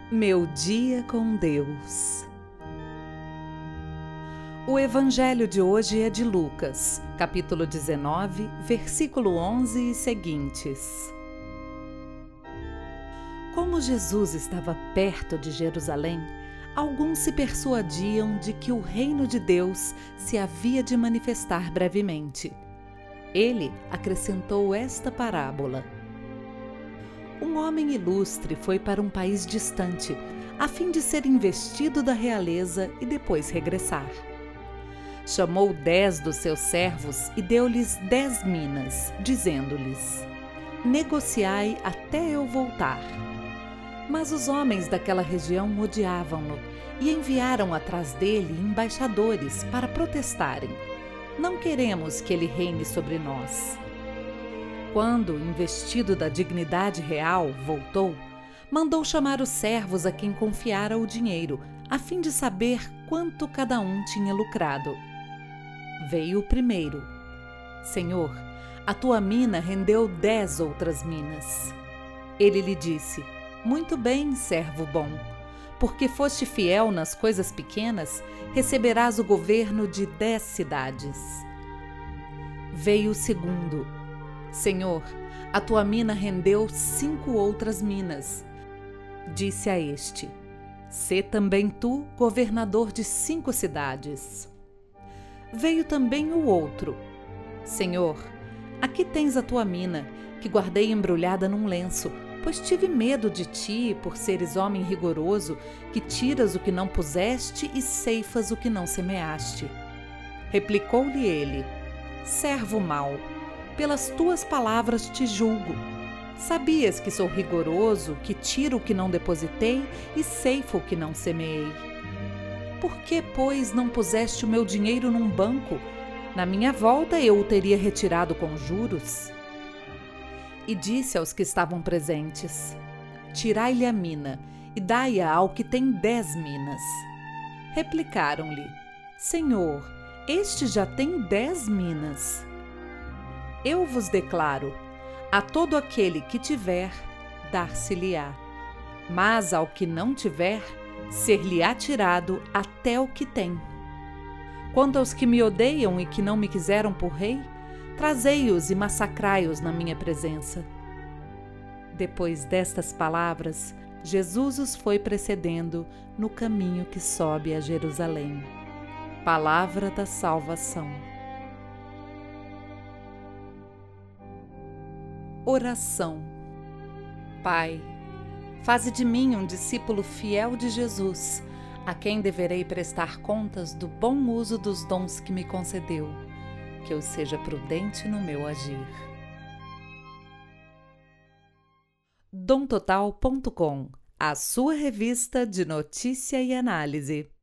Meu dia com Deus. O evangelho de hoje é de Lucas, capítulo 19, versículo 11 e seguintes. Como Jesus estava perto de Jerusalém, alguns se persuadiam de que o reino de Deus se havia de manifestar brevemente. Ele acrescentou esta parábola. Um homem ilustre foi para um país distante, a fim de ser investido da realeza e depois regressar. Chamou 10 dos seus servos e deu-lhes 10 minas, dizendo-lhes: negociai até eu voltar. Mas os homens daquela região odiavam-no e enviaram atrás dele embaixadores para protestarem: não queremos que ele reine sobre nós. Quando, investido da dignidade real, voltou, mandou chamar os servos a quem confiara o dinheiro, a fim de saber quanto cada um tinha lucrado. Veio o primeiro: Senhor, a tua mina rendeu 10 outras minas. Ele lhe disse: muito bem, servo bom, porque foste fiel nas coisas pequenas, receberás o governo de 10 cidades. Veio o segundo: Senhor, a tua mina rendeu 5 outras minas. Disse a este: sê também tu governador de 5 cidades. Veio também o outro: Senhor, aqui tens a tua mina, que guardei embrulhada num lenço, pois tive medo de ti, por seres homem rigoroso, que tiras o que não puseste e ceifas o que não semeaste. Replicou-lhe ele: servo mau, pelas tuas palavras te julgo. Sabias que sou rigoroso, que tiro o que não depositei e ceifo o que não semeei. Por que, pois, não puseste o meu dinheiro num banco? Na minha volta eu o teria retirado com juros. E disse aos que estavam presentes: tirai-lhe a mina e dai-a ao que tem 10 minas. Replicaram-lhe: Senhor, este já tem 10 minas. Eu vos declaro: a todo aquele que tiver, dar-se-lhe-á. Mas ao que não tiver, ser-lhe-á tirado até o que tem. Quanto aos que me odeiam e que não me quiseram por rei, trazei-os e massacrai-os na minha presença. Depois destas palavras, Jesus os foi precedendo no caminho que sobe a Jerusalém. Palavra da salvação. Oração. Pai, faze de mim um discípulo fiel de Jesus, a quem deverei prestar contas do bom uso dos dons que me concedeu, que eu seja prudente no meu agir. domtotal.com, a sua revista de notícia e análise.